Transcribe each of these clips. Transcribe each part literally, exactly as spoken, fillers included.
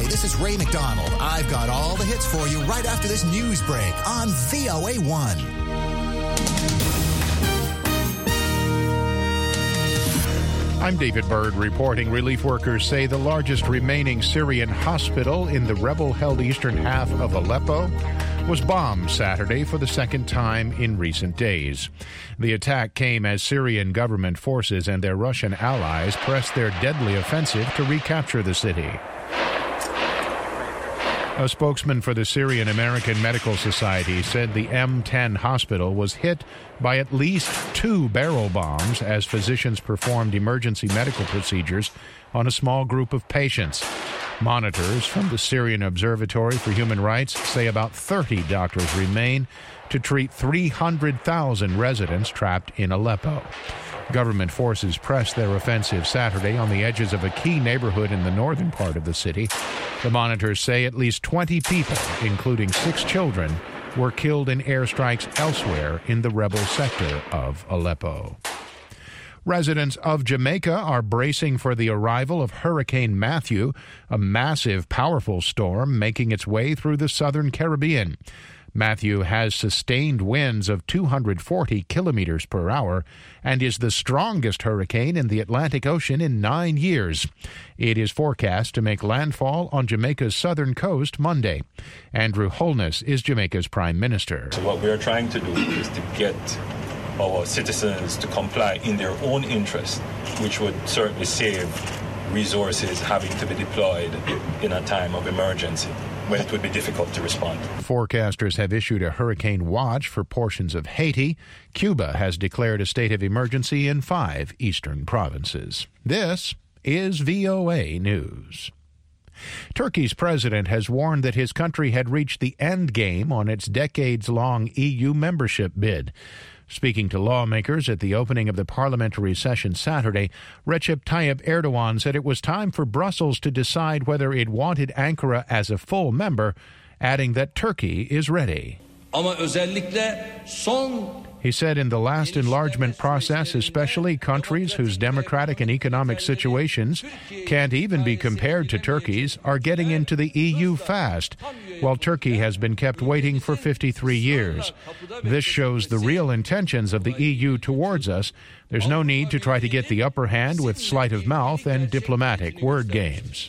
Hi, this is Ray McDonald. I've got all the hits for you right after this news break on V O A one. I'm David Byrd reporting. Relief workers say the largest remaining Syrian hospital in the rebel-held eastern half of Aleppo was bombed Saturday for the second time in recent days. The attack came as Syrian government forces and their Russian allies pressed their deadly offensive to recapture the city. A spokesman for the Syrian American Medical Society said the M ten hospital was hit by at least two barrel bombs as physicians performed emergency medical procedures on a small group of patients. Monitors from the Syrian Observatory for Human Rights say about thirty doctors remain to treat three hundred thousand residents trapped in Aleppo. Government forces pressed their offensive Saturday on the edges of a key neighborhood in the northern part of the city. The monitors say at least twenty people, including six children, were killed in airstrikes elsewhere in the rebel sector of Aleppo. Residents of Jamaica are bracing for the arrival of Hurricane Matthew, a massive, powerful storm making its way through the southern Caribbean. Matthew has sustained winds of two hundred forty kilometers per hour and is the strongest hurricane in the Atlantic Ocean in nine years. It is forecast to make landfall on Jamaica's southern coast Monday. Andrew Holness is Jamaica's prime minister. So what we are trying to do is to get our citizens to comply in their own interest, which would certainly save resources having to be deployed in a time of emergency, when it would be difficult to respond. Forecasters have issued a hurricane watch for portions of Haiti. Cuba has declared a state of emergency in five eastern provinces. This is V O A News. Turkey's president has warned that his country had reached the end game on its decades-long E U membership bid. Speaking to lawmakers at the opening of the parliamentary session Saturday, Recep Tayyip Erdogan said it was time for Brussels to decide whether it wanted Ankara as a full member, adding that Turkey is ready. Ama özellikle son He said in the last enlargement process, especially countries whose democratic and economic situations can't even be compared to Turkey's are getting into the E U fast, while Turkey has been kept waiting for fifty-three years. This shows the real intentions of the E U towards us. There's no need to try to get the upper hand with sleight of mouth and diplomatic word games.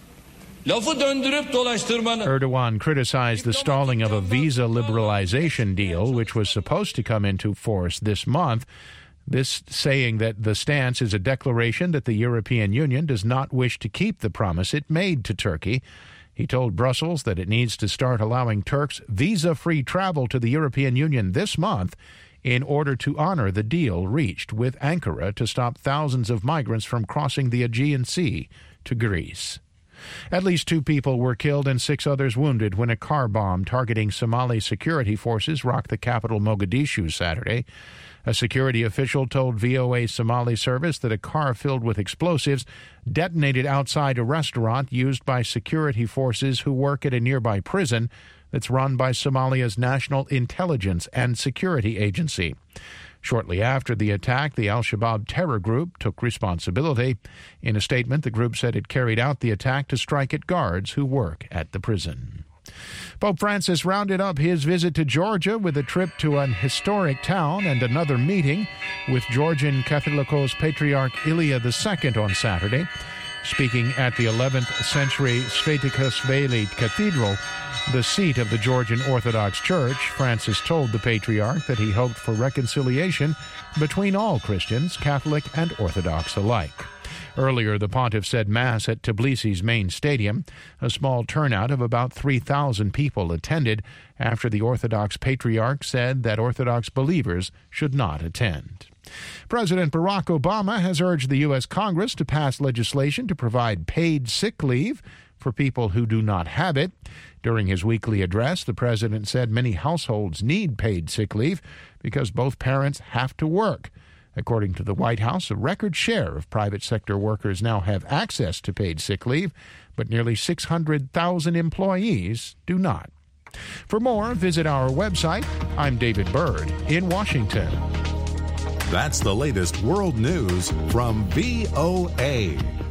Erdogan criticized the stalling of a visa liberalization deal, which was supposed to come into force this month, this saying that the stance is a declaration that the European Union does not wish to keep the promise it made to Turkey. He told Brussels that it needs to start allowing Turks visa-free travel to the European Union this month in order to honor the deal reached with Ankara to stop thousands of migrants from crossing the Aegean Sea to Greece. At least two people were killed and six others wounded when a car bomb targeting Somali security forces rocked the capital Mogadishu Saturday. A security official told V O A Somali service that a car filled with explosives detonated outside a restaurant used by security forces who work at a nearby prison that's run by Somalia's National Intelligence and Security Agency. Shortly after the attack, the al-Shabaab terror group took responsibility. In a statement, the group said it carried out the attack to strike at guards who work at the prison. Pope Francis rounded up his visit to Georgia with a trip to an historic town and another meeting with Georgian Catholicos Patriarch Ilya the Second on Saturday. Speaking at the eleventh century Svetikas Veli Cathedral, the seat of the Georgian Orthodox Church, Francis told the Patriarch that he hoped for reconciliation between all Christians, Catholic and Orthodox alike. Earlier, the pontiff said Mass at Tbilisi's main stadium. A small turnout of about three thousand people attended after the Orthodox Patriarch said that Orthodox believers should not attend. President Barack Obama has urged the U S Congress to pass legislation to provide paid sick leave for people who do not have it. During his weekly address, the president said many households need paid sick leave because both parents have to work. According to the White House, a record share of private sector workers now have access to paid sick leave, but nearly six hundred thousand employees do not. For more, visit our website. I'm David Byrd in Washington. That's the latest world news from V O A.